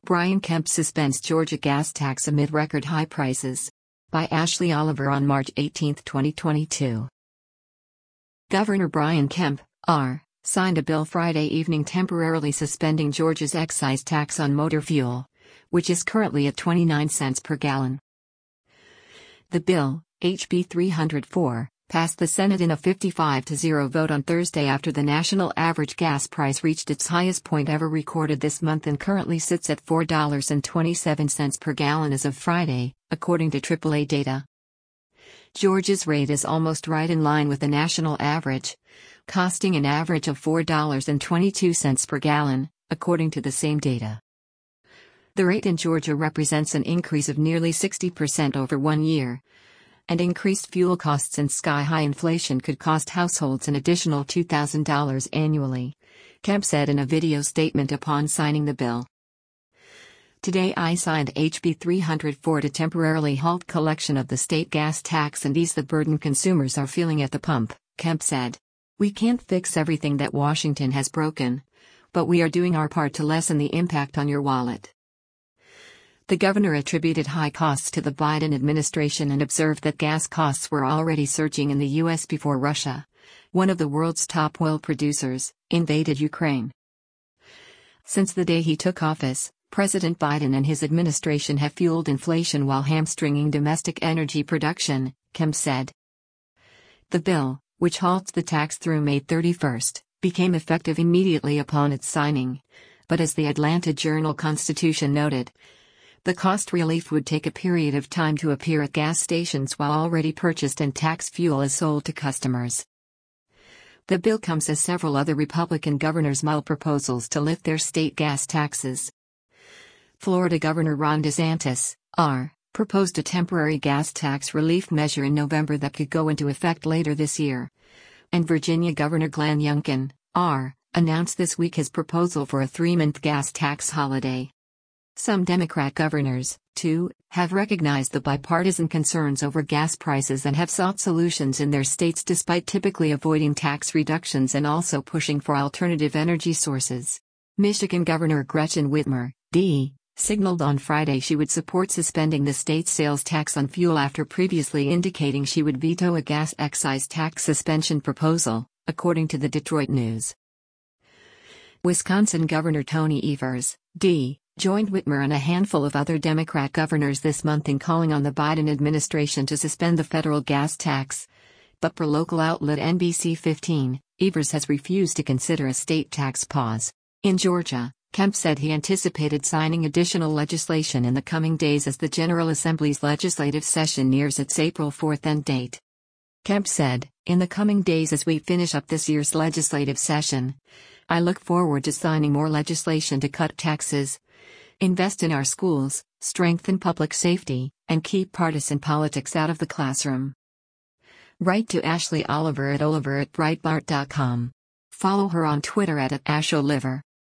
Brian Kemp suspends Georgia gas tax amid record high prices. By Ashley Oliver on March 18, 2022. Governor Brian Kemp, R., signed a bill Friday evening temporarily suspending Georgia's excise tax on motor fuel, which is currently at 29 cents per gallon. The bill, HB 304, passed the Senate in a 55-0 vote on Thursday after the national average gas price reached its highest point ever recorded this month and currently sits at $4.27 per gallon as of Friday, according to AAA data. Georgia's rate is almost right in line with the national average, costing an average of $4.22 per gallon, according to the same data. The rate in Georgia represents an increase of nearly 60% over 1 year, and increased fuel costs and sky-high inflation could cost households an additional $2,000 annually, Kemp said in a video statement upon signing the bill. Today I signed HB 304 to temporarily halt collection of the state gas tax and ease the burden consumers are feeling at the pump, Kemp said. We can't fix everything that Washington has broken, but we are doing our part to lessen the impact on your wallet. The governor attributed high costs to the Biden administration and observed that gas costs were already surging in the U.S. before Russia, one of the world's top oil producers, invaded Ukraine. Since the day he took office, President Biden and his administration have fueled inflation while hamstringing domestic energy production, Kemp said. The bill, which halts the tax through May 31, became effective immediately upon its signing, but as the Atlanta Journal-Constitution noted, the cost relief would take a period of time to appear at gas stations while already purchased and taxed fuel is sold to customers. The bill comes as several other Republican governors mull proposals to lift their state gas taxes. Florida Governor Ron DeSantis, R., proposed a temporary gas tax relief measure in November that could go into effect later this year. And Virginia Governor Glenn Youngkin, R., announced this week his proposal for a 3-month gas tax holiday. Some Democrat governors, too, have recognized the bipartisan concerns over gas prices and have sought solutions in their states despite typically avoiding tax reductions and also pushing for alternative energy sources. Michigan Governor Gretchen Whitmer, D., signaled on Friday she would support suspending the state's sales tax on fuel after previously indicating she would veto a gas excise tax suspension proposal, according to the Detroit News. Wisconsin Governor Tony Evers, D., joined Whitmer and a handful of other Democrat governors this month in calling on the Biden administration to suspend the federal gas tax. But per local outlet NBC 15, Evers has refused to consider a state tax pause. In Georgia, Kemp said he anticipated signing additional legislation in the coming days as the General Assembly's legislative session nears its April 4 end date. Kemp said, "In the coming days as we finish up this year's legislative session, I look forward to signing more legislation to cut taxes, invest in our schools, strengthen public safety, and keep partisan politics out of the classroom." Write to Ashley Oliver at Breitbart.com. Follow her on Twitter at @AshOliver.